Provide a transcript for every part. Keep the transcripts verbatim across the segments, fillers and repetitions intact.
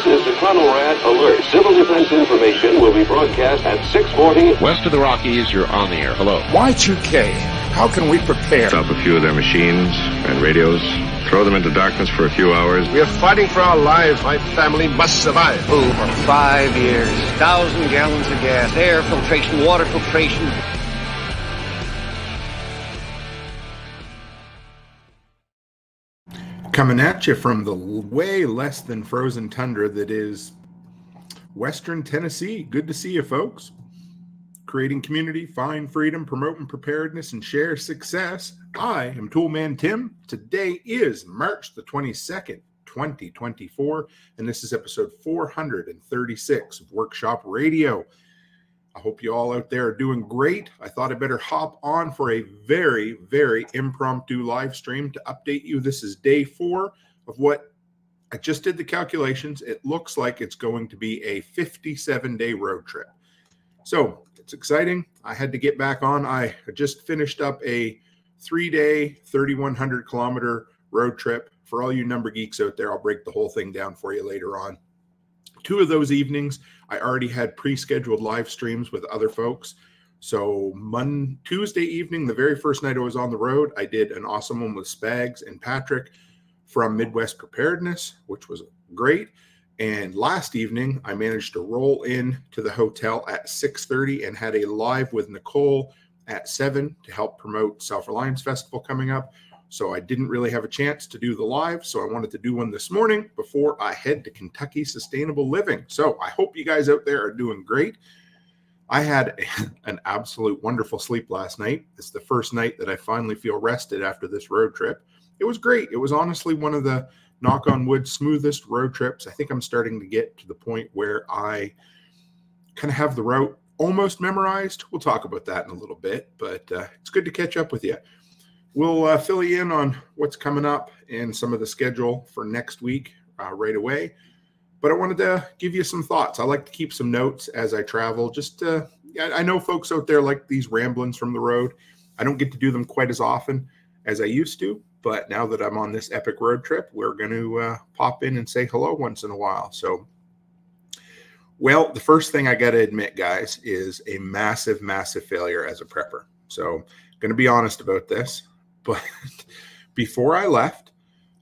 This is the CONORAD alert. Civil defense information will be broadcast at six forty. West of the Rockies, you're on the air. Hello. Y two K. How can we prepare? Stop a few of their machines and radios. Throw them into darkness for a few hours. We are fighting for our lives. My family must survive. Over five years. Thousand gallons of gas. Air filtration, water filtration. Coming at you from the way less than frozen tundra that is Western Tennessee. Good to see you, folks. Creating community, find freedom, promoting preparedness, and share success. I am Toolman Tim. Today is March the twenty-second, twenty twenty-four, and this is episode four hundred thirty-six of Workshop Radio. I hope you all out there are doing great. I thought I better hop on for a very, very impromptu live stream to update you. This is day four of what I just did the calculations. It looks like it's going to be a fifty-seven day road trip. So it's exciting. I had to get back on. I just finished up a three day, thirty-one hundred kilometer road trip. For all you number geeks out there, I'll break the whole thing down for you later on. Two of those evenings, I already had pre-scheduled live streams with other folks. So Monday, Tuesday evening, the very first night I was on the road, I did an awesome one with Spags and Patrick from Midwest Preparedness, which was great. And last evening, I managed to roll in to the hotel at six thirty and had a live with Nicole at seven to help promote Self-Reliance Festival coming up. So I didn't really have a chance to do the live, so I wanted to do one this morning before I head to Kentucky Sustainable Living. So I hope you guys out there are doing great. I had an absolute wonderful sleep last night. It's the first night that I finally feel rested after this road trip. It was great. It was honestly one of the, knock on wood, smoothest road trips. I think I'm starting to get to the point where I kind of have the route almost memorized. We'll talk about that in a little bit, but uh, it's good to catch up with you. We'll uh, fill you in on what's coming up and some of the schedule for next week uh, right away. But I wanted to give you some thoughts. I like to keep some notes as I travel. Just uh, I know folks out there like these ramblings from the road. I don't get to do them quite as often as I used to. But now that I'm on this epic road trip, we're going to uh, pop in and say hello once in a while. So, well, the first thing I got to admit, guys, is a massive, massive failure as a prepper. So going to be honest about this. But before I left,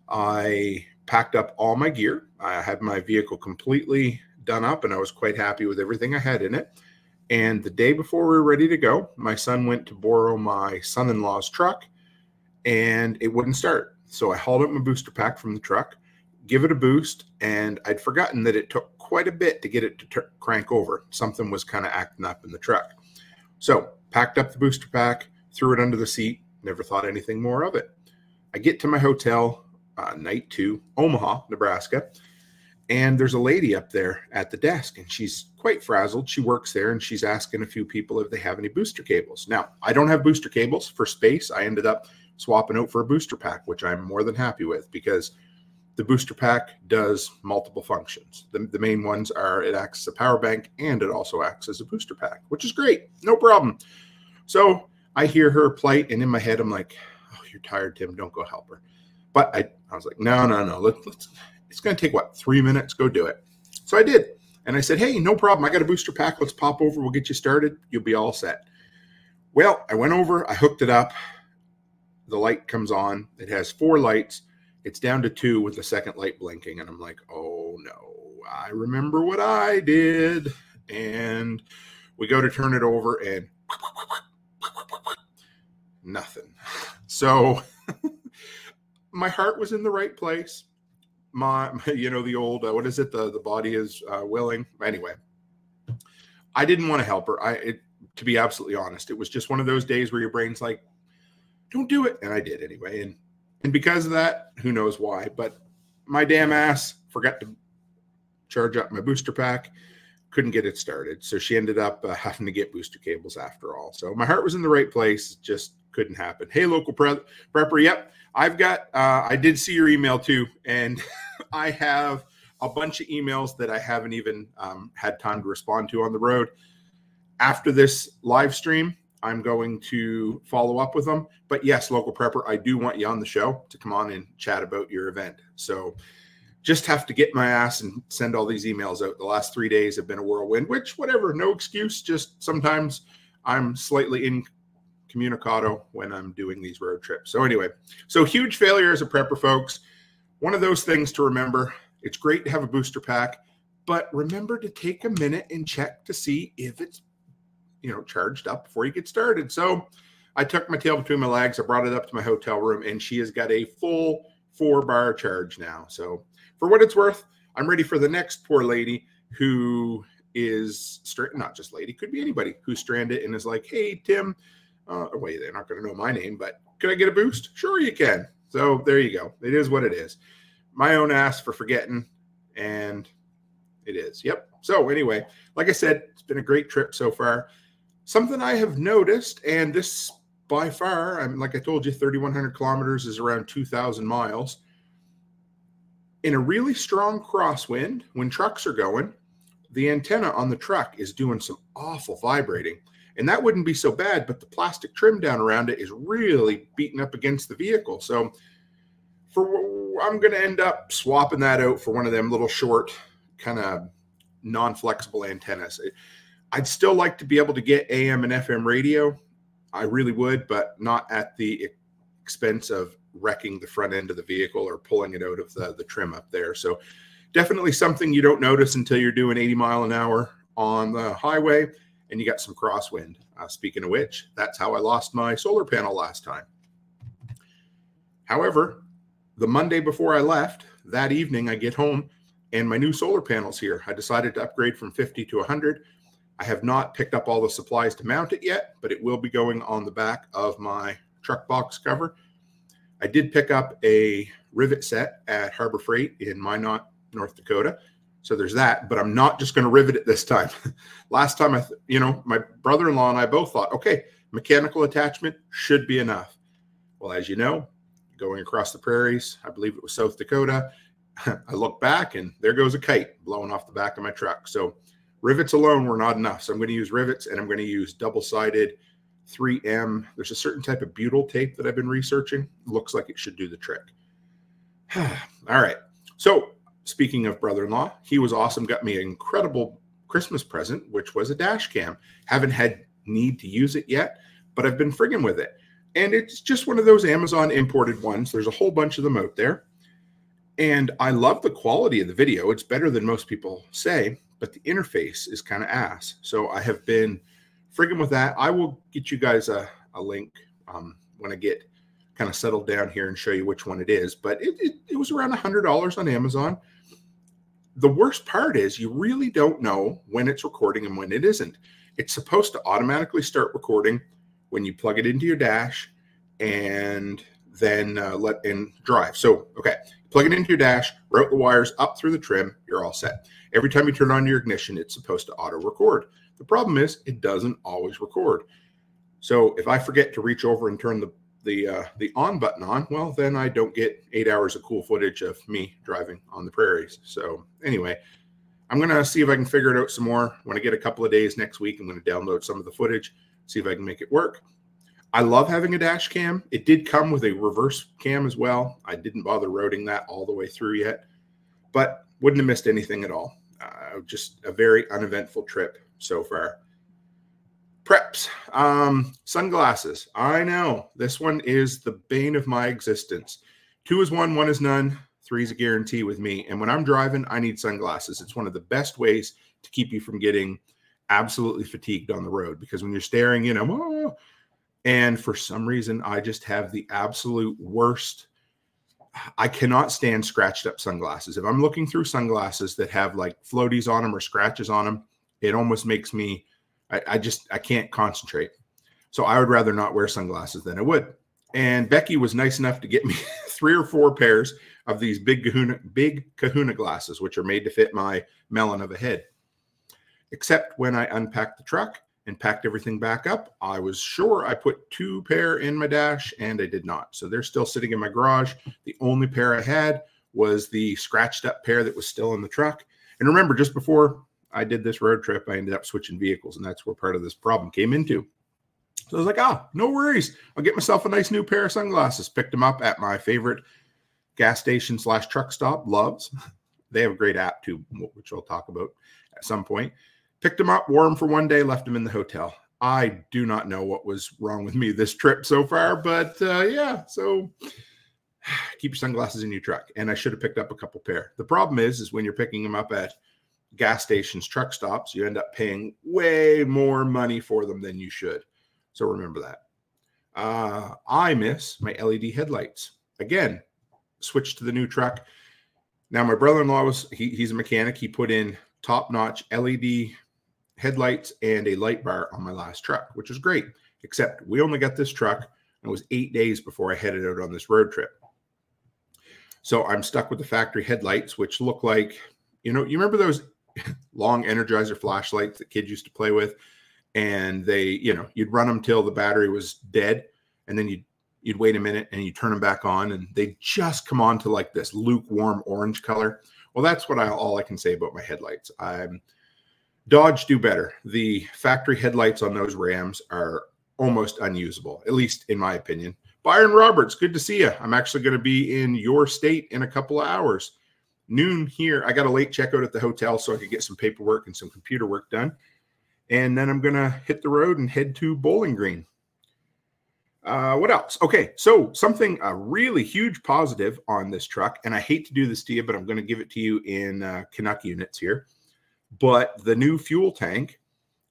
I packed up all my gear. I had my vehicle completely done up, and I was quite happy with everything I had in it. And the day before we were ready to go, my son went to borrow my son-in-law's truck, and it wouldn't start. So I hauled up my booster pack from the truck, give it a boost, and I'd forgotten that it took quite a bit to get it to t- crank over. Something was kind of acting up in the truck. So packed up the booster pack, threw it under the seat, never thought anything more of it. I get to my hotel, uh, night two, Omaha, Nebraska, and there's a lady up there at the desk, and she's quite frazzled. She works there, and she's asking a few people if they have any booster cables. Now, I don't have booster cables for space. I ended up swapping out for a booster pack, which I'm more than happy with because the booster pack does multiple functions. The, the main ones are it acts as a power bank, and it also acts as a booster pack, which is great. No problem. So I hear her plight, and in my head, I'm like, oh, you're tired, Tim. Don't go help her. But I, I was like, no, no, no. Let's, let's, it's going to take, what, three minutes? Go do it. So I did. And I said, hey, no problem. I got a booster pack. Let's pop over. We'll get you started. You'll be all set. Well, I went over. I hooked it up. The light comes on. It has four lights. It's down to two with the second light blinking. And I'm like, oh, no. I remember what I did. And we go to turn it over, and nothing. So my heart was in the right place. My, you know, the old, uh, what is it? The, the body is uh, willing. Anyway, I didn't want to help her. I, it, to be absolutely honest, it was just one of those days where your brain's like, don't do it. And I did anyway. And, and because of that, who knows why, but my damn ass forgot to charge up my booster pack. Couldn't get it started. So she ended up uh, having to get booster cables after all. So my heart was in the right place. Just couldn't happen. Hey, local pre- prepper. Yep. I've got, uh, I did see your email too. And I have a bunch of emails that I haven't even um, had time to respond to on the road. After this live stream, I'm going to follow up with them. But yes, local prepper, I do want you on the show to come on and chat about your event. So just have to get my ass and send all these emails out. The last three days have been a whirlwind, which whatever, no excuse. Just sometimes I'm slightly incommunicado when I'm doing these road trips. So anyway, so huge failure as a prepper, folks. One of those things to remember. It's great to have a booster pack, but remember to take a minute and check to see if it's, you know, charged up before you get started. So I tucked my tail between my legs. I brought it up to my hotel room, and she has got a full four bar charge now. So for what it's worth, I'm ready for the next poor lady who is straight, not just lady, could be anybody who's stranded and is like, hey, Tim, uh, wait, they're not going to know my name, but could I get a boost? Sure, you can. So there you go. It is what it is. My own ass for forgetting, and it is. Yep. So anyway, like I said, it's been a great trip so far. Something I have noticed, and this by far, I'm like I told you, thirty-one hundred kilometers is around two thousand miles. In a really strong crosswind, when trucks are going, the antenna on the truck is doing some awful vibrating. And that wouldn't be so bad, but the plastic trim down around it is really beating up against the vehicle. So for I'm going to end up swapping that out for one of them little short kind of non-flexible antennas. I'd still like to be able to get A M and F M radio. I really would, but not at the expense of wrecking the front end of the vehicle or pulling it out of the, the trim up there. So definitely something you don't notice until you're doing eighty mile an hour on the highway and you got some crosswind. Uh, speaking of which, that's how I lost my solar panel last time. However, the Monday before I left, that evening I get home and my new solar panel's here. I decided to upgrade from fifty to one hundred. I have not picked up all the supplies to mount it yet, but it will be going on the back of my truck box cover. I did pick up a rivet set at Harbor Freight in Minot, North Dakota. So there's that, but I'm not just going to rivet it this time. Last time, I, th- you know, my brother-in-law and I both thought, okay, mechanical attachment should be enough. Well, as you know, going across the prairies, I believe it was South Dakota, I look back and there goes a kite blowing off the back of my truck. So rivets alone were not enough. So I'm going to use rivets, and I'm going to use double-sided three M. There's a certain type of butyl tape that I've been researching. Looks like it should do the trick. All right. So speaking of brother-in-law, he was awesome. Got me an incredible Christmas present, which was a dash cam. Haven't had need to use it yet, but I've been friggin' with it. And it's just one of those Amazon imported ones. There's a whole bunch of them out there. And I love the quality of the video. It's better than most people say, but the interface is kind of ass. So I have been friggin' with that. I will get you guys a, a link um, when I get kind of settled down here and show you which one it is. But it, it, it was around one hundred dollars on Amazon. The worst part is you really don't know when it's recording and when it isn't. It's supposed to automatically start recording when you plug it into your dash and then uh, let in drive. So, okay, plug it into your dash, route the wires up through the trim, you're all set. Every time you turn on your ignition, it's supposed to auto record. The problem is it doesn't always record. So if I forget to reach over and turn the the uh, the on button on, well, then I don't get eight hours of cool footage of me driving on the prairies. So anyway, I'm going to see if I can figure it out some more. When I get a couple of days next week, I'm going to download some of the footage, see if I can make it work. I love having a dash cam. It did come with a reverse cam as well. I didn't bother routing that all the way through yet, but wouldn't have missed anything at all. Uh, just a very uneventful trip so far. Preps, um, sunglasses. I know this one is the bane of my existence. Two is one, one is none. Three is a guarantee with me. And when I'm driving, I need sunglasses. It's one of the best ways to keep you from getting absolutely fatigued on the road, because when you're staring, you know, oh, and for some reason, I just have the absolute worst. I cannot stand scratched up sunglasses. If I'm looking through sunglasses that have like floaties on them or scratches on them, it almost makes me, I, I just, I can't concentrate. So I would rather not wear sunglasses than I would. And Becky was nice enough to get me three or four pairs of these big kahuna, big kahuna glasses, which are made to fit my melon of a head. Except when I unpacked the truck and packed everything back up, I was sure I put two pair in my dash, and I did not. So they're still sitting in my garage. The only pair I had was the scratched up pair that was still in the truck. And remember, just before I did this road trip, I ended up switching vehicles, and that's where part of this problem came into. So I was like, ah, no worries. I'll get myself a nice new pair of sunglasses. Picked them up at my favorite gas station slash truck stop, Loves. They have a great app too, which I'll talk about at some point. Picked them up, wore them for one day, left them in the hotel. I do not know what was wrong with me this trip so far, but uh, yeah, so keep your sunglasses in your truck. And I should have picked up a couple pair. The problem is, is when you're picking them up at gas stations, truck stops, you end up paying way more money for them than you should. So remember that. Uh, I miss my L E D headlights. Again, switched to the new truck. Now, my brother-in-law, was he, he's a mechanic. He put in top-notch L E D headlights and a light bar on my last truck, which was great, except we only got this truck, and it was eight days before I headed out on this road trip. So I'm stuck with the factory headlights, which look like, you know, you remember those long Energizer flashlights that kids used to play with? And they, you know, you'd run them till the battery was dead, and then you'd, you'd wait a minute and you turn them back on, and they just come on to like this lukewarm orange color. Well, that's what I, all I can say about my headlights. I'm Dodge do better. The factory headlights on those Rams are almost unusable, at least in my opinion. Byron Roberts, good to see you. I'm actually going to be in your state in a couple of hours. Noon here. I got a late checkout at the hotel so I could get some paperwork and some computer work done. And then I'm going to hit the road and head to Bowling Green. Uh, what else? Okay, so something a really huge positive on this truck, and I hate to do this to you, but I'm going to give it to you in uh, Canuck units here. But the new fuel tank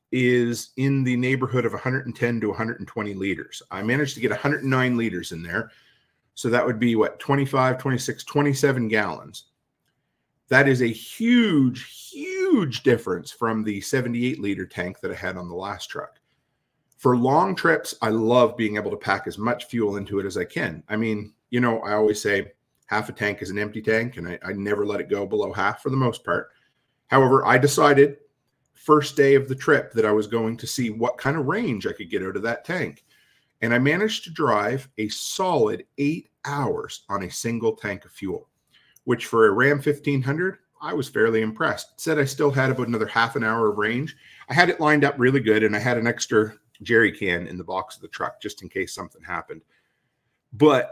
is in the neighborhood of one hundred ten to one hundred twenty liters. I managed to get one hundred nine liters in there. So that would be what, twenty-five, twenty-six, twenty-seven gallons. That is a huge, huge difference from the seventy-eight liter tank that I had on the last truck. For long trips, I love being able to pack as much fuel into it as I can. I mean, you know, I always say half a tank is an empty tank, and I, I never let it go below half for the most part. However, I decided first day of the trip that I was going to see what kind of range I could get out of that tank. And I managed to drive a solid eight hours on a single tank of fuel, which for a Ram fifteen hundred, I was fairly impressed. It said I still had about another half an hour of range. I had it lined up really good, and I had an extra jerry can in the box of the truck just in case something happened. But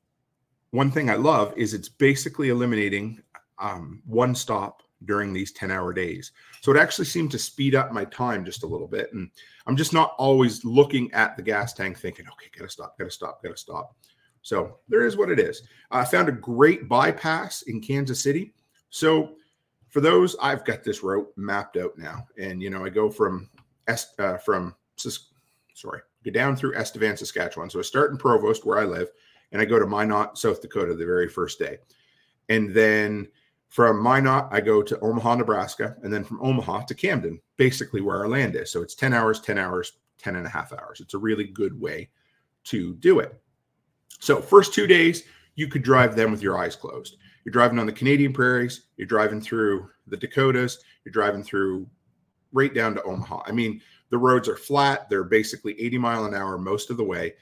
one thing I love is it's basically eliminating um, one stop during these ten hour days. So it actually seemed to speed up my time just a little bit. And I'm just not always looking at the gas tank thinking, okay, gotta stop, gotta stop, gotta stop. So there is what it is. I found a great bypass in Kansas City. So for those, I've got this route mapped out now. And, you know, I go from, Est, uh, from, sorry, go down through Estevan, Saskatchewan. So I start in Provost where I live, and I go to Minot, South Dakota the very first day. And then from Minot, I go to Omaha, Nebraska, and then from Omaha to Camden, basically where our land is. So it's ten hours, ten hours, ten and a half hours. It's a really good way to do it. So first two days, you could drive them with your eyes closed. You're driving on the Canadian prairies. You're driving through the Dakotas. You're driving through right down to Omaha. I mean, the roads are flat. They're basically eighty mile an hour most of the way,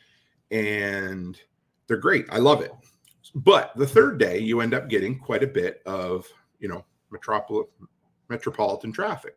and they're great. I love it. But the third day, you end up getting quite a bit of, you know, metropol- metropolitan traffic.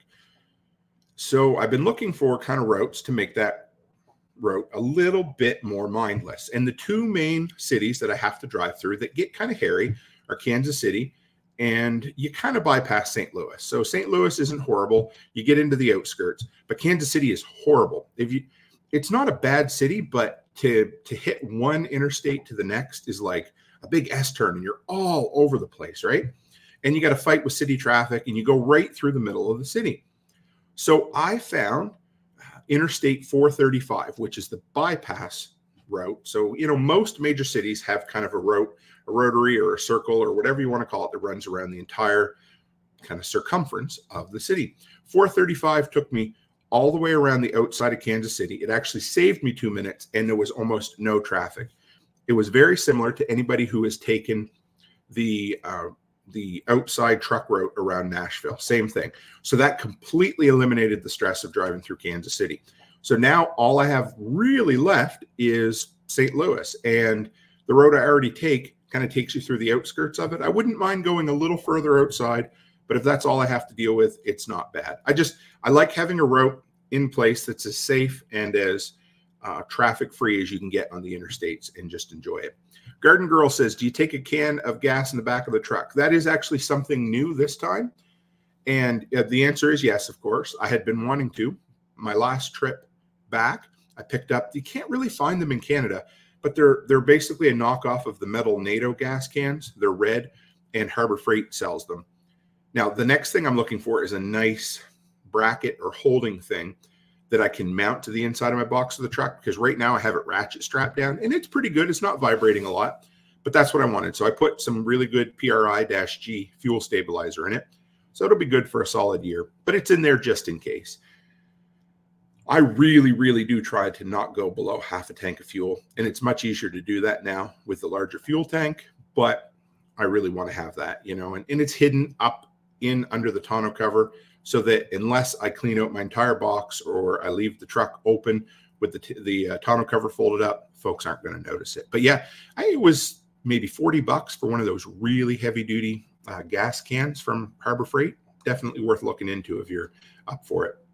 So I've been looking for kind of routes to make that route a little bit more mindless. And the two main cities that I have to drive through that get kind of hairy are Kansas City, and you kind of bypass Saint Louis. So Saint Louis isn't horrible. You get into the outskirts, but Kansas City is horrible. If you, it's not a bad city, but to, to hit one interstate to the next is like a big S turn, and you're all over the place, right? And you got to fight with city traffic, and you go right through the middle of the city. So I found Interstate four thirty-five, which is the bypass route. So, you know, most major cities have kind of a route, a rotary or a circle or whatever you want to call it, that runs around the entire kind of circumference of the city. four thirty-five took me all the way around the outside of Kansas City. It actually saved me two minutes, and there was almost no traffic. It was very similar to anybody who has taken the uh, the outside truck route around Nashville. Same thing. So that completely eliminated the stress of driving through Kansas City. So now all I have really left is Saint Louis, and the road I already take kind of takes you through the outskirts of it. I wouldn't mind going a little further outside, but if that's all I have to deal with, it's not bad. I just, I like having a route in place that's as safe and as uh, traffic free as you can get on the interstates, and just enjoy it. Garden Girl says, do you take a can of gas in the back of the truck? That is actually something new this time. And uh, the answer is yes, of course. I had been wanting to. My last trip back, I picked up, you can't really find them in Canada, but they're they're basically a knockoff of the metal NATO gas cans. They're red, and Harbor Freight sells them. Now, the next thing I'm looking for is a nice bracket or holding thing that I can mount to the inside of my box of the truck, because right now I have it ratchet strapped down, and it's pretty good. It's not vibrating a lot, but that's what I wanted. So I put some really good P R I G fuel stabilizer in it. So it'll be good for a solid year, but it's in there just in case. I really, really do try to not go below half a tank of fuel, and it's much easier to do that now with the larger fuel tank, but I really want to have that, you know, and, and it's hidden up in under the tonneau cover, so that unless I clean out my entire box or I leave the truck open with the, t- the uh, tonneau cover folded up, folks aren't going to notice it. But yeah, I, it was maybe forty bucks for one of those really heavy duty uh, gas cans from Harbor Freight. Definitely worth looking into if you're up for it.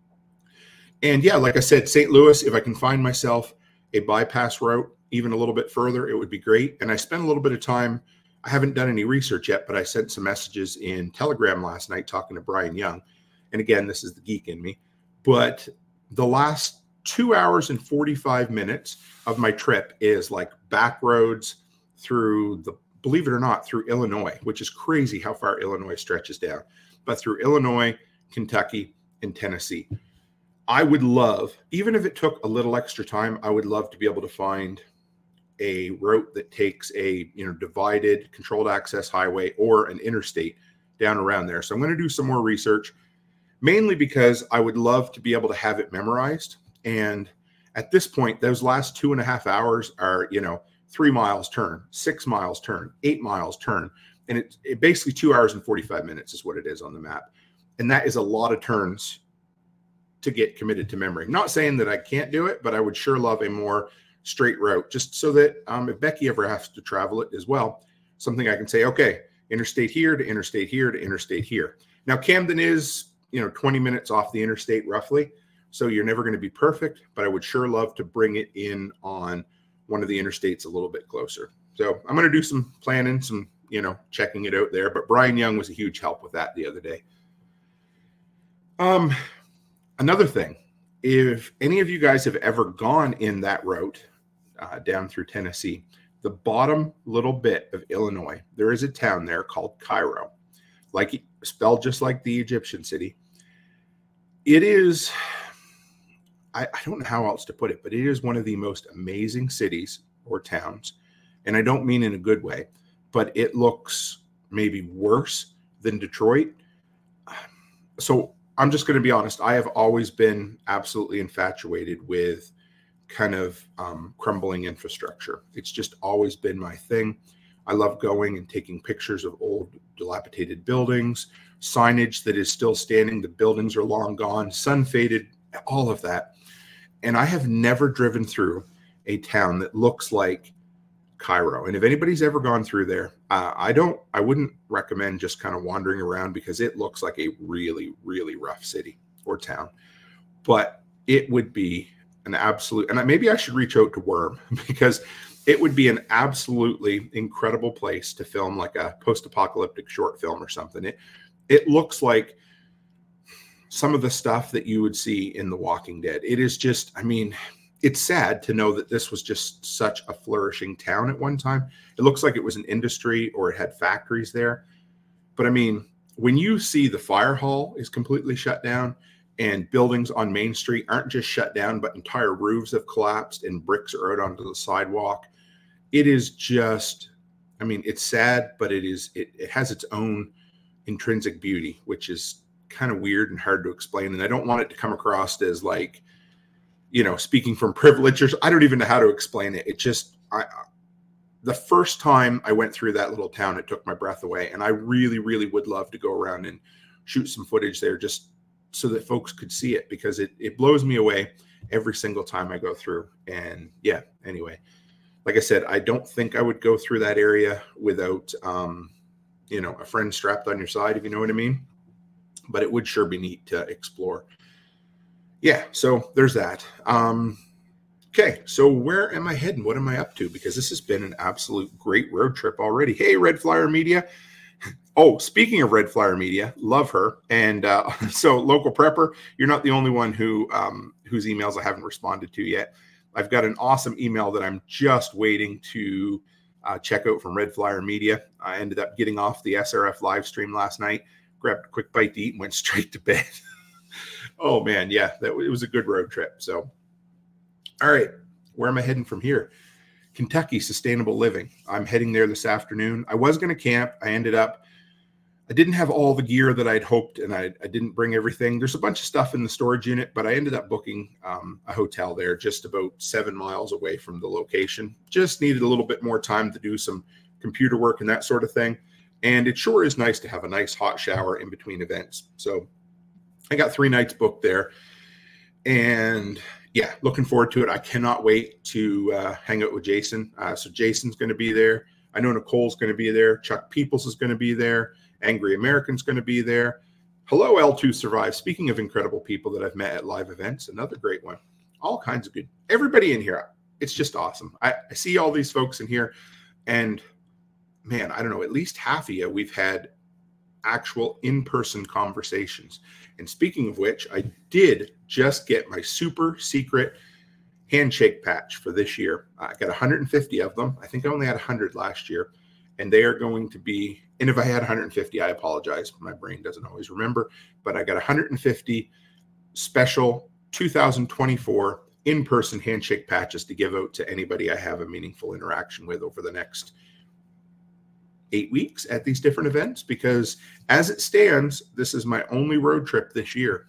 And yeah, like I said, Saint Louis, if I can find myself a bypass route even a little bit further, it would be great. And I spent a little bit of time, I haven't done any research yet, but I sent some messages in Telegram last night talking to Brian Young. And again, this is the geek in me. But the last two hours and forty-five minutes of my trip is like back roads through the, believe it or not, through Illinois, which is crazy how far Illinois stretches down, but through Illinois, Kentucky, and Tennessee. I would love, even if it took a little extra time, I would love to be able to find a route that takes a, you know, divided controlled access highway or an interstate down around there. So I'm going to do some more research, mainly because I would love to be able to have it memorized. And at this point, those last two and a half hours are, you know, three miles turn, six miles turn, eight miles turn. And it, it basically two hours and forty-five minutes is what it is on the map. And that is a lot of turns to get committed to memory. Not saying that I can't do it, but I would sure love a more straight route, just so that um, if Becky ever has to travel it as well, something I can say, okay, interstate here to interstate here to interstate here. Now, Camden is, you know, twenty minutes off the interstate roughly, so you're never going to be perfect, but I would sure love to bring it in on one of the interstates a little bit closer. So I'm going to do some planning, some, you know, checking it out there, but Brian Young was a huge help with that the other day. Um, another thing, if any of you guys have ever gone in that route uh, down through Tennessee, the bottom little bit of Illinois, there is a town there called Cairo, like spelled just like the Egyptian city. It is, I, I don't know how else to put it, but it is one of the most amazing cities or towns. And I don't mean in a good way, but it looks maybe worse than Detroit. So I'm just going to be honest. I have always been absolutely infatuated with kind of um, crumbling infrastructure. It's just always been my thing. I love going and taking pictures of old dilapidated buildings, signage that is still standing. The buildings are long gone, sun faded, all of that. And I have never driven through a town that looks like Cairo. And if anybody's ever gone through there, uh, I don't, I wouldn't recommend just kind of wandering around, because it looks like a really, really rough city or town. But it would be an absolute, and maybe I should reach out to Worm, because it would be an absolutely incredible place to film like a post-apocalyptic short film or something. It, it looks like some of the stuff that you would see in The Walking Dead. It is just, I mean, it's sad to know that this was just such a flourishing town at one time. It looks like it was an industry or it had factories there. But I mean, when you see the fire hall is completely shut down and buildings on Main Street aren't just shut down, but entire roofs have collapsed and bricks are out onto the sidewalk, it is just, I mean, it's sad, but it is, it, it has its own intrinsic beauty, which is kind of weird and hard to explain. And I don't want it to come across as like, you know, speaking from privilege, or I don't even know how to explain it. It just, I, the first time I went through that little town, it took my breath away. And I really, really would love to go around and shoot some footage there just so that folks could see it, because it, it blows me away every single time I go through. And yeah, anyway, like I said, I don't think I would go through that area without, um, you know, a friend strapped on your side, if you know what I mean. But it would sure be neat to explore. Yeah, so there's that. Um, Okay, so where am I heading? What am I up to? Because this has been an absolute great road trip already. Hey, Red Flyer Media. Oh, speaking of Red Flyer Media, love her. And uh, so Local Prepper, you're not the only one who um, whose emails I haven't responded to yet. I've got an awesome email that I'm just waiting to uh, check out from Red Flyer Media. I ended up getting off the S R F live stream last night, grabbed a quick bite to eat, and went straight to bed. Oh, man, yeah, that it was a good road trip. So, all right, where am I heading from here? Kentucky Sustainable Living. I'm heading there this afternoon. I was going to camp. I ended up, I didn't have all the gear that I'd hoped, and I, I didn't bring everything. There's a bunch of stuff in the storage unit, but I ended up booking um, a hotel there just about seven miles away from the location. Just needed a little bit more time to do some computer work and that sort of thing. And it sure is nice to have a nice hot shower in between events. So I got three nights booked there. And yeah, looking forward to it. I cannot wait to uh, hang out with Jason. Uh, so Jason's going to be there. I know Nicole's going to be there. Chuck Peoples is going to be there. Angry American's going to be there. Hello, L two Survive. Speaking of incredible people that I've met at live events, another great one. All kinds of good. Everybody in here. It's just awesome. I, I see all these folks in here, and man, I don't know, at least half of you, we've had actual in-person conversations. And speaking of which, I did just get my super secret handshake patch for this year. I got one hundred fifty of them. I think I only had one hundred last year. And they are going to be, and if I had one hundred fifty, I apologize. My brain doesn't always remember. But I got one hundred fifty special two thousand twenty-four in-person handshake patches to give out to anybody I have a meaningful interaction with over the next eight weeks at these different events, because as it stands, this is my only road trip this year.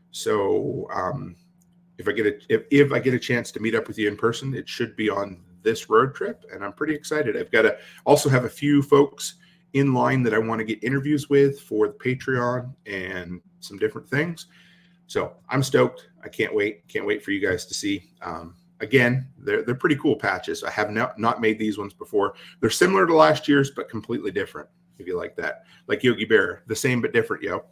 So um, if I get a if, if I get a chance to meet up with you in person, it should be on this road trip, and I'm pretty excited. I've got to also have a few folks in line that I want to get interviews with for the Patreon and some different things. So I'm stoked. I can't wait. Can't wait for you guys to see. Um, Again, they're they're pretty cool patches. I have not, not made these ones before. They're similar to last year's, but completely different, if you like that. Like Yogi Bear, the same but different, yo.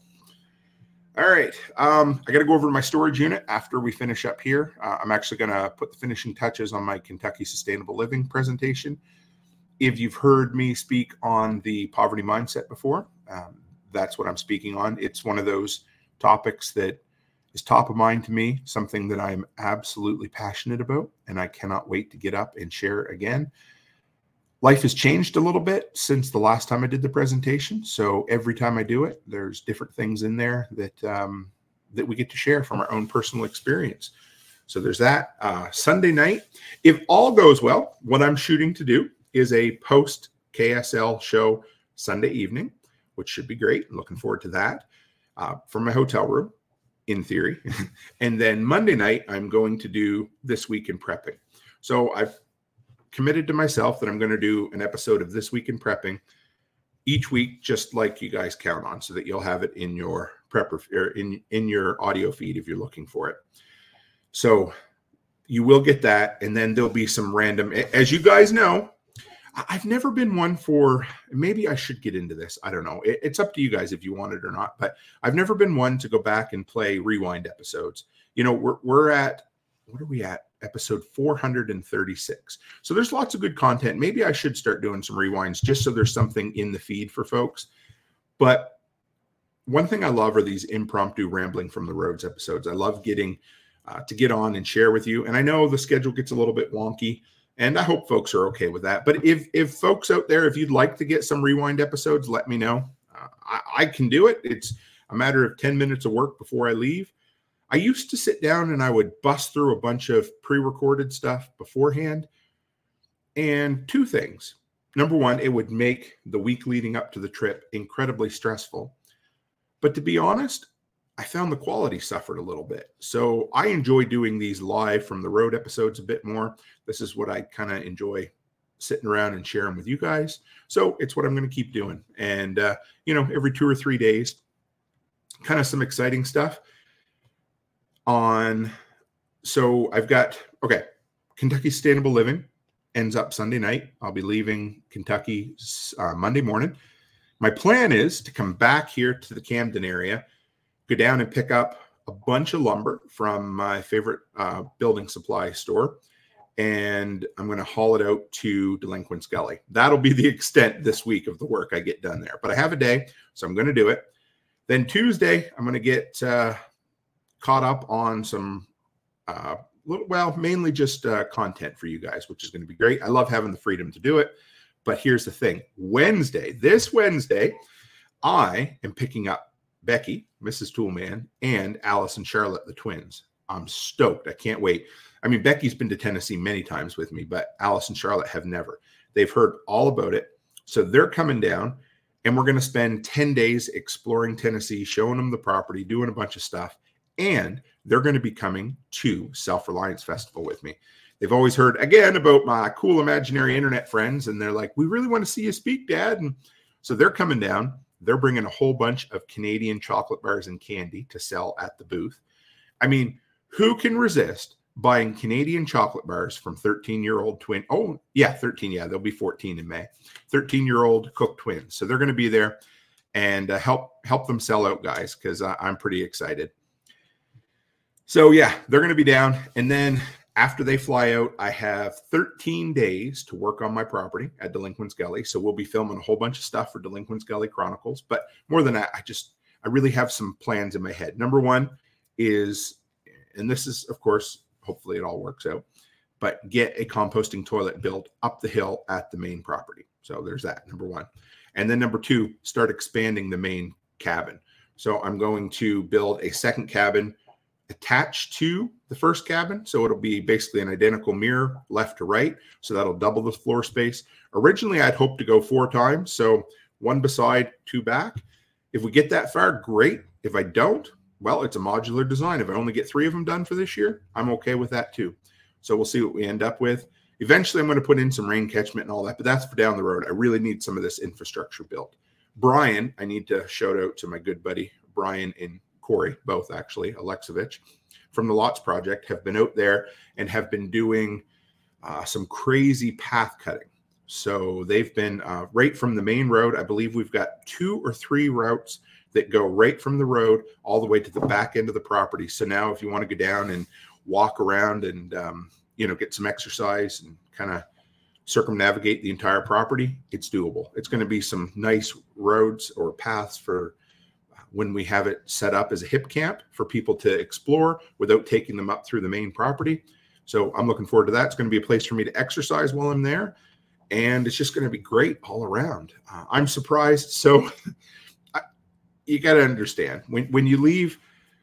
All right. Um, I got to go over to my storage unit after we finish up here. Uh, I'm actually going to put the finishing touches on my Kentucky Sustainable Living presentation. If you've heard me speak on the poverty mindset before, um, that's what I'm speaking on. It's one of those topics that is top of mind to me, something that I'm absolutely passionate about, and I cannot wait to get up and share again. Life has changed a little bit since the last time I did the presentation, so every time I do it, there's different things in there that um, that we get to share from our own personal experience. So there's that. Uh, Sunday night, if all goes well, what I'm shooting to do is a post-K S L show Sunday evening, which should be great. I'm looking forward to that uh, from my hotel room, in theory. And then Monday night, I'm going to do This Week in Prepping. So I've committed to myself that I'm going to do an episode of This Week in Prepping each week, just like you guys count on, so that you'll have it in your prepper or in, in your audio feed if you're looking for it. So you will get that. And then there'll be some random, as you guys know, I've never been one for, maybe I should get into this. I don't know. It, it's up to you guys if you want it or not, but I've never been one to go back and play rewind episodes. You know, we're, we're at, what are we at? Episode four hundred thirty-six. So there's lots of good content. Maybe I should start doing some rewinds just so there's something in the feed for folks. But one thing I love are these impromptu rambling from the roads episodes. I love getting uh, to get on and share with you. And I know the schedule gets a little bit wonky, and I hope folks are okay with that. But if if folks out there, if you'd like to get some rewind episodes, let me know. Uh, I, I can do it. It's a matter of ten minutes of work before I leave. I used to sit down and I would bust through a bunch of pre-recorded stuff beforehand. And two things. Number one, it would make the week leading up to the trip incredibly stressful. But to be honest, I found the quality suffered a little bit. So I enjoy doing these live from the road episodes a bit more. This is what I kind of enjoy sitting around and sharing with you guys. So it's what I'm going to keep doing. And, uh, you know, every two or three days, kind of some exciting stuff on. So I've got, okay, Kentucky Sustainable Living ends up Sunday night. I'll be leaving Kentucky uh, Monday morning. My plan is to come back here to the Camden area, go down and pick up a bunch of lumber from my favorite uh, building supply store, and I'm going to haul it out to Delinquents Gully. That'll be the extent this week of the work I get done there. But I have a day, so I'm going to do it. Then Tuesday, I'm going to get uh, caught up on some, uh, little, well, mainly just uh, content for you guys, which is going to be great. I love having the freedom to do it. But here's the thing. Wednesday, this Wednesday, I am picking up Becky, Missus Toolman, and Alice and Charlotte, the twins. I'm stoked. I can't wait. I mean, Becky's been to Tennessee many times with me, but Alice and Charlotte have never. They've heard all about it. So they're coming down, and we're going to spend ten days exploring Tennessee, showing them the property, doing a bunch of stuff, and they're going to be coming to Self-Reliance Festival with me. They've always heard, again, about my cool imaginary internet friends, and they're like, we really want to see you speak, Dad. And so they're coming down. They're bringing a whole bunch of Canadian chocolate bars and candy to sell at the booth. I mean, who can resist buying Canadian chocolate bars from thirteen-year-old twin? Oh, yeah, thirteen. Yeah, they'll be fourteen in May. thirteen-year-old Cook twins. So they're going to be there and uh, help help them sell out, guys, because uh, I'm pretty excited. So, yeah, they're going to be down. And then after they fly out, I have thirteen days to work on my property at Delinquents Gully. So we'll be filming a whole bunch of stuff for Delinquents Gully Chronicles. But more than that, I just, I really have some plans in my head. Number one is, and this is, of course, hopefully it all works out, but get a composting toilet built up the hill at the main property. So there's that, number one. And then number two, start expanding the main cabin. So I'm going to build a second cabin attached to the first cabin. So it'll be basically an identical mirror left to right. So that'll double the floor space. Originally, I'd hoped to go four times. So one beside, two back. If we get that far, great. If I don't, well, it's a modular design. If I only get three of them done for this year, I'm okay with that too. So we'll see what we end up with. Eventually, I'm going to put in some rain catchment and all that, but that's for down the road. I really need some of this infrastructure built. Brian, I need to shout out to my good buddy, Brian and Corey, both actually, Alexovich, from the Lots Project, have been out there and have been doing uh, some crazy path cutting. So they've been uh, right from the main road. I believe we've got two or three routes that go right from the road all the way to the back end of the property. So now if you want to go down and walk around and, um, you know, get some exercise and kind of circumnavigate the entire property, it's doable. It's going to be some nice roads or paths for when we have it set up as a hip camp for people to explore without taking them up through the main property. So I'm looking forward to that. It's going to be a place for me to exercise while I'm there. And it's just going to be great all around. Uh, I'm surprised. So you got to understand when, when you leave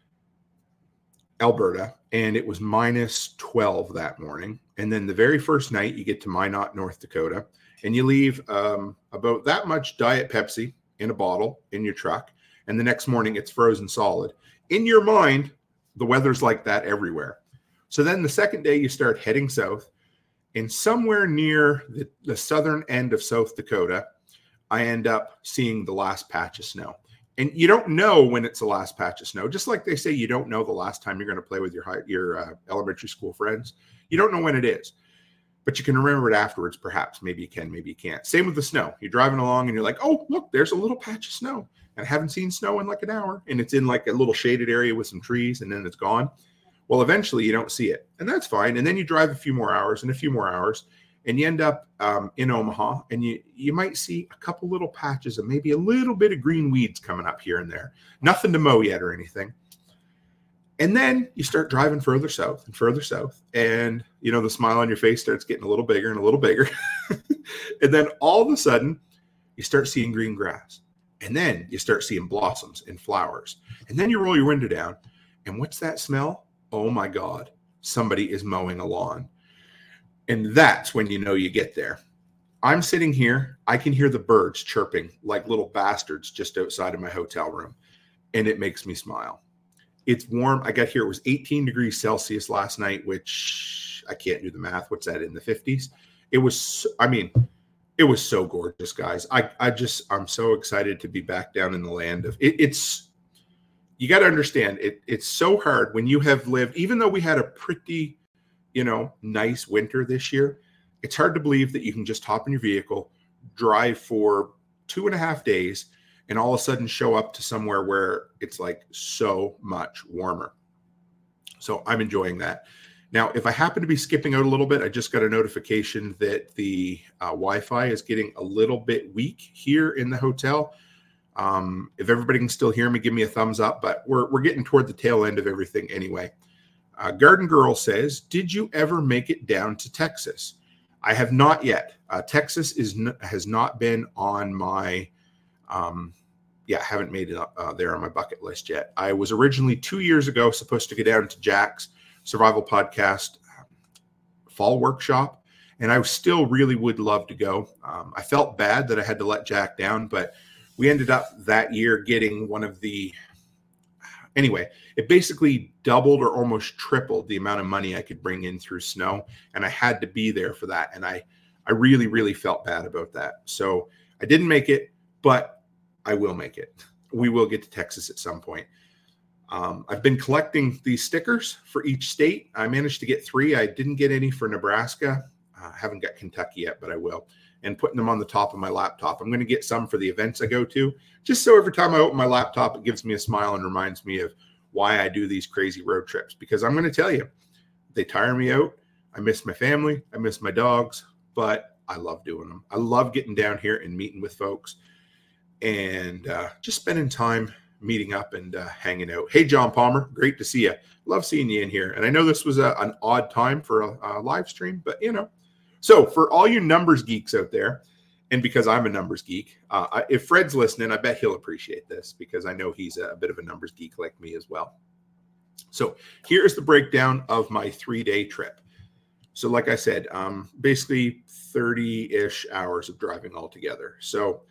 Alberta and it was minus twelve that morning. And then the very first night you get to Minot, North Dakota, and you leave um, about that much Diet Pepsi in a bottle in your truck. And the next morning it's frozen solid. In your mind, the weather's like that everywhere. So then the second day you start heading south, and somewhere near the, the southern end of South Dakota, I end up seeing the last patch of snow. And you don't know when it's the last patch of snow. Just like they say, you don't know the last time you're going to play with your high, your uh, elementary school friends. You don't know when it is, but you can remember it afterwards. Perhaps, maybe you can, maybe you can't. Same with the snow. You're driving along and you're like, oh, look, there's a little patch of snow. And I haven't seen snow in like an hour. And it's in like a little shaded area with some trees, and then it's gone. Well, eventually you don't see it, and that's fine. And then you drive a few more hours and a few more hours, and you end up um, in Omaha, and you you might see a couple little patches of maybe a little bit of green weeds coming up here and there. Nothing to mow yet or anything. And then you start driving further south and further south, and you know the smile on your face starts getting a little bigger and a little bigger. And then all of a sudden, you start seeing green grass, and then you start seeing blossoms and flowers, and then you roll your window down, and what's that smell? Oh my God, somebody is mowing a lawn. And that's when you know you get there. I'm sitting here. I can hear the birds chirping like little bastards just outside of my hotel room. And it makes me smile. It's warm. I got here. It was eighteen degrees Celsius last night, which I can't do the math. What's that, in the fifties? It was, I mean, it was so gorgeous, guys. I, I just, I'm so excited to be back down in the land of it. It's, you got to understand, it, it's so hard when you have lived, even though we had a pretty, you know, nice winter this year, it's hard to believe that you can just hop in your vehicle, drive for two and a half days, and all of a sudden show up to somewhere where it's like so much warmer. So I'm enjoying that. Now, if I happen to be skipping out a little bit, I just got a notification that the uh, Wi-Fi is getting a little bit weak here in the hotel. Um, if everybody can still hear me, give me a thumbs up, but we're, we're getting toward the tail end of everything anyway. Uh, Garden Girl says, did you ever make it down to Texas? I have not yet. Uh, Texas is n- has not been on my, um, yeah, I haven't made it up, uh, there on my bucket list yet. I was originally two years ago supposed to get down to Jack's Survival Podcast fall workshop, and I still really would love to go. Um, I felt bad that I had to let Jack down, but we ended up that year getting one of the, anyway, it basically doubled or almost tripled the amount of money I could bring in through snow, and I had to be there for that, and I, I really, really felt bad about that. So I didn't make it, but I will make it. We will get to Texas at some point. Um, I've been collecting these stickers for each state. I managed to get three. I didn't get any for Nebraska. I uh, haven't got Kentucky yet, but I will. And putting them on the top of my laptop. I'm going to get some for the events I go to, just so every time I open my laptop, it gives me a smile and reminds me of why I do these crazy road trips. Because I'm going to tell you, they tire me out. I miss my family. I miss my dogs, but I love doing them. I love getting down here and meeting with folks and uh, just spending time meeting up and uh, hanging out. Hey, John Palmer, great to see you. Love seeing you in here. And I know this was a, an odd time for a, a live stream, but you know. So for all you numbers geeks out there, and because I'm a numbers geek, uh, if Fred's listening, I bet he'll appreciate this because I know he's a, a bit of a numbers geek like me as well. So here's the breakdown of my three-day trip. So like I said, um, basically thirty-ish hours of driving altogether. So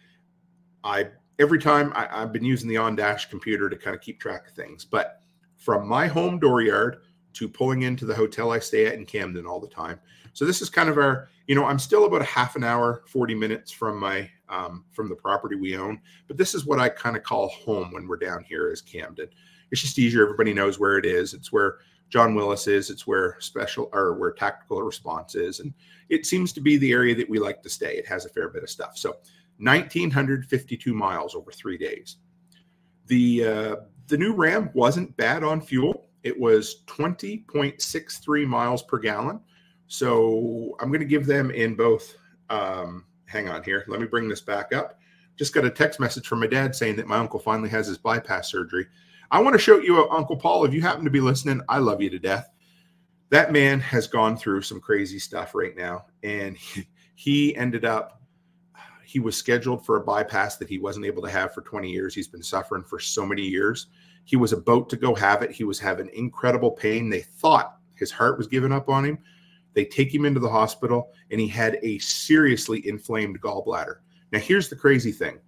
I every time I, I've been using the OnDash computer to kind of keep track of things. But from my home dooryard to pulling into the hotel I stay at in Camden all the time. So this is kind of our, you know, I'm still about a half an hour, forty minutes from my, um, from the property we own. But this is what I kind of call home when we're down here is Camden. It's just easier. Everybody knows where it is. It's where John Willis is. It's where special or where tactical response is. And it seems to be the area that we like to stay. It has a fair bit of stuff. So one thousand nine hundred fifty-two miles over three days. The, uh, the new Ram wasn't bad on fuel. It was twenty point six three miles per gallon. So I'm going to give them in both. Um, hang on here. Let me bring this back up. Just got a text message from my dad saying that my uncle finally has his bypass surgery. I want to show you, uh, Uncle Paul, if you happen to be listening, I love you to death. That man has gone through some crazy stuff right now. And he, he ended up, he was scheduled for a bypass that he wasn't able to have for twenty years. He's been suffering for so many years. He was about to go have it. He was having incredible pain. They thought his heart was giving up on him. They take him into the hospital, and he had a seriously inflamed gallbladder. Now, here's the crazy thing.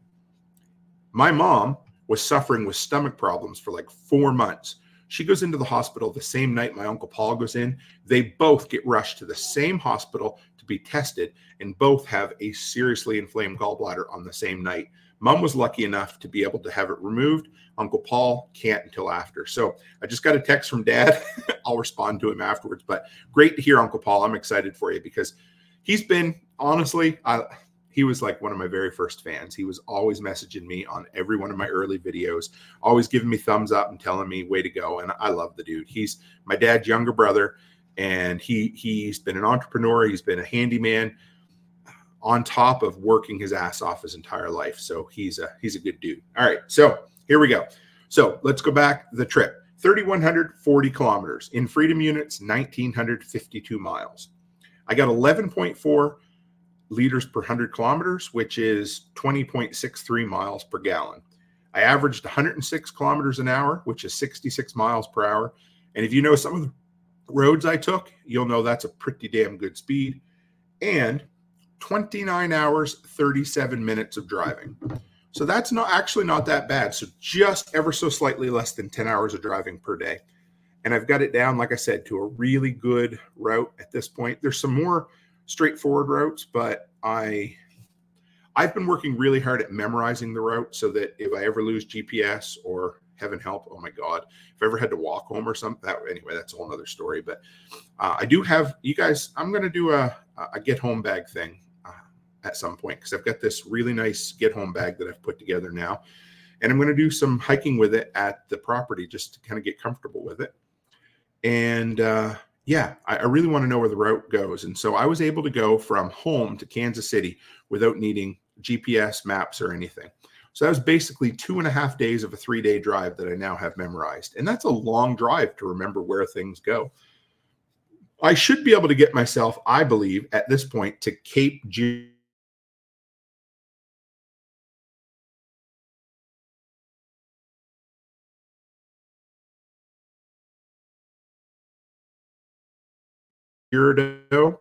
My mom was suffering with stomach problems for like four months. She goes into the hospital the same night my Uncle Paul goes in. They both get rushed to the same hospital to be tested, and both have a seriously inflamed gallbladder on the same night. Mom was lucky enough to be able to have it removed. Uncle Paul can't until after. So I just got a text from Dad. I'll respond to him afterwards. But great to hear, Uncle Paul. I'm excited for you because he's been, honestly, I, he was like one of my very first fans. He was always messaging me on every one of my early videos, always giving me thumbs up and telling me way to go. And I love the dude. He's my dad's younger brother, and he, he's been an entrepreneur. He's been a handyman on top of working his ass off his entire life. So he's a, he's a good dude. All right. So here we go. So let's go back the trip. three thousand one hundred forty kilometers in freedom units, one thousand nine hundred fifty-two miles. I got eleven point four liters per one hundred kilometers, which is twenty point six three miles per gallon. I averaged one hundred six kilometers an hour, which is sixty-six miles per hour. And if you know some of the roads I took, you'll know that's a pretty damn good speed. And twenty-nine hours, thirty-seven minutes of driving. So that's not actually not that bad. So just ever so slightly less than ten hours of driving per day. And I've got it down, like I said, to a really good route at this point. There's some more straightforward routes, but I, I've been working really hard at memorizing the route so that if I ever lose G P S or heaven help, oh my God, if I ever had to walk home or something, that anyway, that's a whole other story. But uh, I do have, you guys, I'm going to do a, a get home bag thing at some point because I've got this really nice get home bag that I've put together now, and I'm going to do some hiking with it at the property just to kind of get comfortable with it. And uh yeah, I, I really want to know where the route goes. And so I was able to go from home to Kansas City without needing G P S maps or anything. So that was basically two and a half days of a three-day drive that I now have memorized. And that's a long drive to remember where things go. I should be able to get myself, I believe, at this point to Cape G. There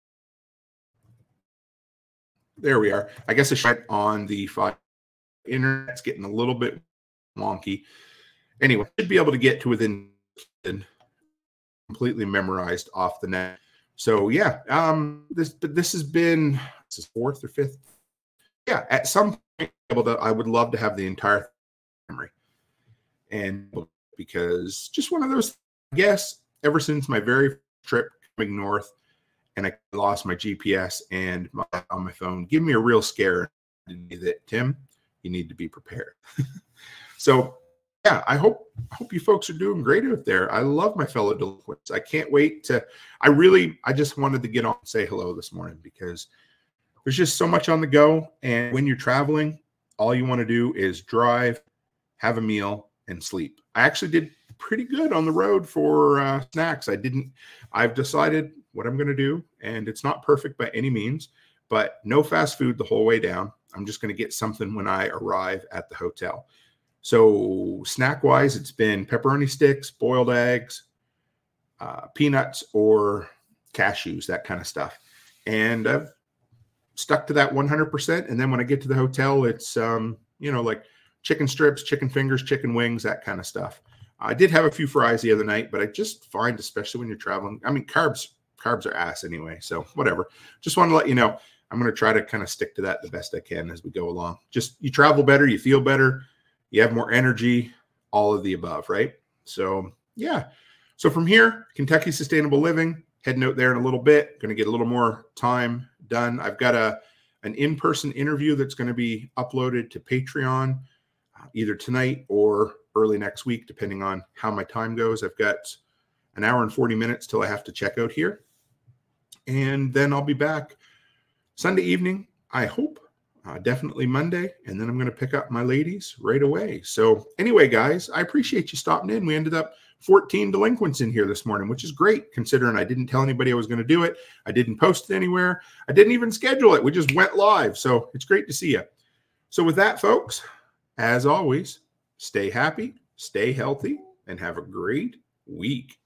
we are. I guess I should on the five. Internet's getting a little bit wonky. Anyway, should be able to get to within completely memorized off the net. So yeah, um, this but this has been this is fourth or fifth. Yeah, at some point, able to, I would love to have the entire memory, and because just one of those. I guess ever since my very first trip coming north, and I lost my G P S and my, on my phone, give me a real scare that Tim, you need to be prepared. So yeah, I hope I hope you folks are doing great out there. I love my fellow delinquents. I can't wait to. I really, I just wanted to get on and say hello this morning because there's just so much on the go. And when you're traveling, all you want to do is drive, have a meal, and sleep. I actually did pretty good on the road for uh, snacks. I didn't. I've decided what I'm going to do, and it's not perfect by any means, but no fast food the whole way down. I'm just going to get something when I arrive at the hotel. So snack-wise, it's been pepperoni sticks, boiled eggs, uh, peanuts, or cashews, that kind of stuff. And I've stuck to that one hundred percent. And then when I get to the hotel, it's, um, you know, like chicken strips, chicken fingers, chicken wings, that kind of stuff. I did have a few fries the other night, but I just find, especially when you're traveling, I mean, carbs, carbs are ass anyway. So whatever. Just want to let you know, I'm going to try to kind of stick to that the best I can as we go along. Just you travel better, you feel better. You have more energy, all of the above, right? So, yeah. So from here, Kentucky Sustainable Living, heading out there in a little bit. Going to get a little more time done. I've got a an in-person interview that's going to be uploaded to Patreon uh, either tonight or early next week, depending on how my time goes. I've got an hour and forty minutes till I have to check out here. And then I'll be back Sunday evening, I hope. Uh, definitely Monday, and then I'm going to pick up my ladies right away. So anyway, guys, I appreciate you stopping in. We ended up fourteen delinquents in here this morning, which is great considering I didn't tell anybody I was going to do it. I didn't post it anywhere. I didn't even schedule it. We just went live. So it's great to see you. So with that, folks, as always, stay happy, stay healthy, and have a great week.